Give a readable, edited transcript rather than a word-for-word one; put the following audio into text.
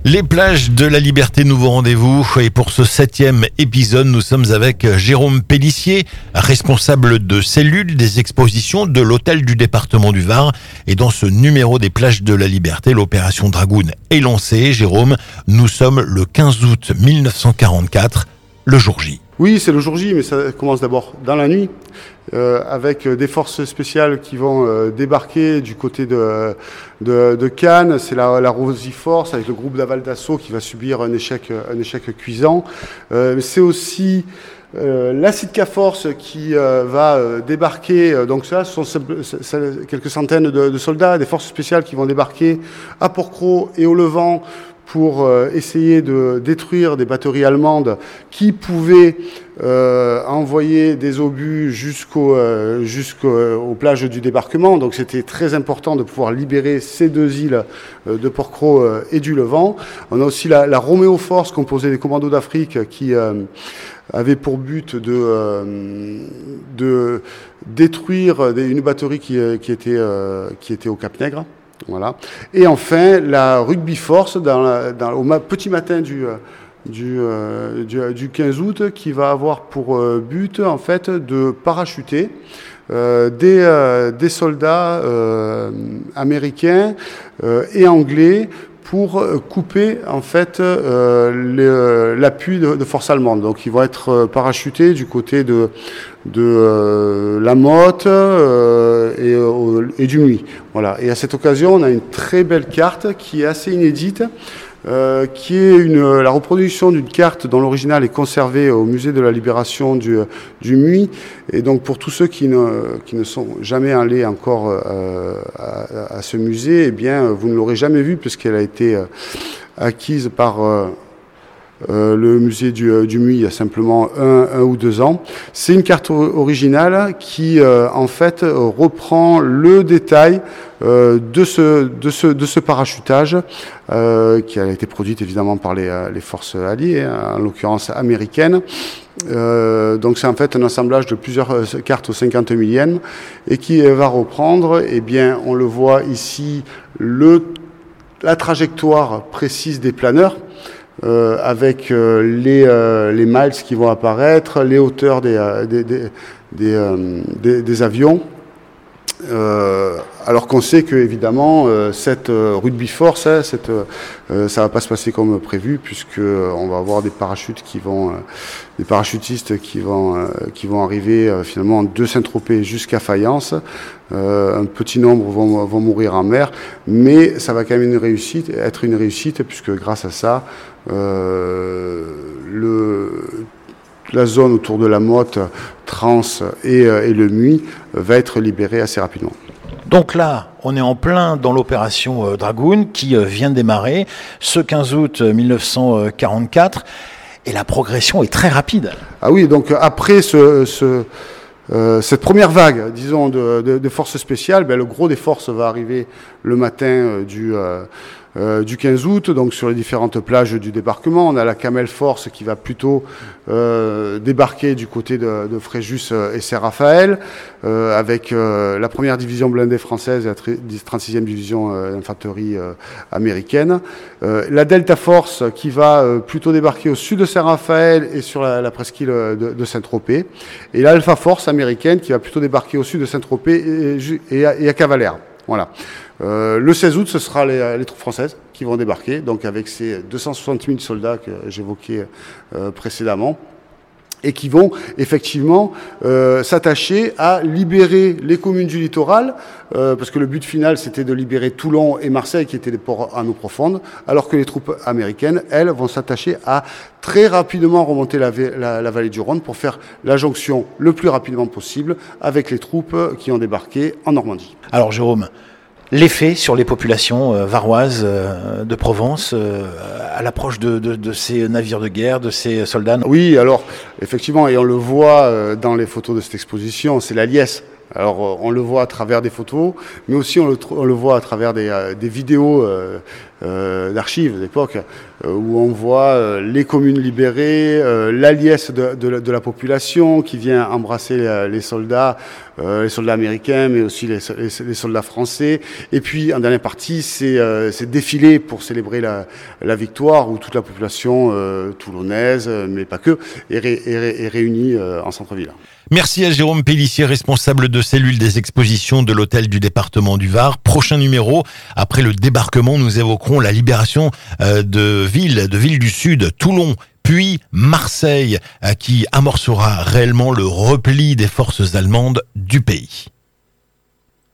Les plages de la Liberté, nouveau rendez-vous. Et pour ce 7e épisode, nous sommes avec Jérôme Pélissier, responsable de cellule des expositions de l'hôtel du département du Var. Et dans ce numéro des plages de la Liberté, l'opération Dragoon est lancée. Jérôme, nous sommes le 15 août 1944, le jour J. Oui, c'est le jour J, mais ça commence d'abord dans la nuit, avec des forces spéciales qui vont débarquer du côté de Cannes. C'est la Rosie Force avec le groupe d'aval d'assaut qui va subir un échec cuisant. C'est aussi la Sitka Force qui va débarquer. Donc ça, ce sont quelques centaines de soldats, des forces spéciales qui vont débarquer à Port-Cros et au Levant pour essayer de détruire des batteries allemandes qui pouvaient envoyer des obus jusqu'aux plages du débarquement. Donc c'était très important de pouvoir libérer ces deux îles de Port-Cros et du Levant. On a aussi la Roméo Force composée des commandos d'Afrique qui avait pour but de détruire une batterie qui était au Cap-Nègre. Voilà. Et enfin, la Rugby Force, au petit matin du 15 août, qui va avoir pour but, en fait, de parachuter des soldats américains et anglais pour couper, en fait, l'appui de forces allemandes. Donc, ils vont être parachutés du côté de la Motte et du Muy. Voilà. Et à cette occasion, on a une très belle carte qui est assez inédite, qui est la reproduction d'une carte dont l'original est conservé au musée de la Libération du Muy. Et donc pour tous ceux qui ne sont jamais allés encore à ce musée, eh bien vous ne l'aurez jamais vue puisqu'elle a été acquise par le musée du Muy il y a simplement un ou 2 ans. C'est une carte originale qui en fait reprend le détail de ce parachutage qui a été produite évidemment par les forces alliées, en l'occurrence américaines. Donc c'est en fait un assemblage de plusieurs cartes au 50 millième et qui va reprendre, eh bien on le voit ici, la trajectoire précise des planeurs. Avec les miles qui vont apparaître, les hauteurs des avions. Alors qu'on sait que évidemment cette Rugby Force, ça va pas se passer comme prévu puisque on va avoir des parachutistes qui vont arriver finalement de Saint-Tropez jusqu'à Fayence. Un petit nombre vont mourir en mer, mais ça va quand même être une réussite puisque grâce à ça, la zone autour de la Motte, Trans et le Muy va être libérée assez rapidement. Donc là, on est en plein dans l'opération Dragoon qui vient de démarrer ce 15 août 1944 et la progression est très rapide. Ah oui, donc après cette première vague, disons, de forces spéciales, le gros des forces va arriver le matin du 15 août, donc sur les différentes plages du débarquement. On a la Camel Force qui va plutôt débarquer du côté de Fréjus et Saint-Raphaël, avec la première division blindée française et la 36e division d'infanterie américaine. La Delta Force qui va plutôt débarquer au sud de Saint-Raphaël et sur la presqu'île de Saint-Tropez. Et l'Alpha Force américaine qui va plutôt débarquer au sud de Saint-Tropez et à Cavalère. Voilà. Le 16 août, ce sera les troupes françaises qui vont débarquer, donc avec ces 260 000 soldats que j'évoquais précédemment, et qui vont effectivement s'attacher à libérer les communes du littoral, parce que le but final, c'était de libérer Toulon et Marseille, qui étaient des ports en eau profonde, alors que les troupes américaines, elles, vont s'attacher à très rapidement remonter la vallée du Rhône pour faire la jonction le plus rapidement possible avec les troupes qui ont débarqué en Normandie. Alors Jérôme, l'effet sur les populations varoises de Provence à l'approche de ces navires de guerre, de ces soldats? Oui, alors effectivement, et on le voit dans les photos de cette exposition, c'est la liesse. Alors on le voit à travers des photos, mais aussi on le voit à travers des vidéos d'archives d'époque où on voit les communes libérées, la liesse de la population qui vient embrasser les soldats les soldats américains, mais aussi les soldats français. Et puis, en dernière partie, c'est défilé pour célébrer la victoire, où toute la population toulonnaise, mais pas que, est réunie en centre-ville. Merci à Jérôme Pélissier, responsable de cellule des expositions de l'hôtel du département du Var. Prochain numéro, après le débarquement, nous évoquerons la libération de villes du Sud, Toulon, puis Marseille, qui amorcera réellement le repli des forces allemandes du pays.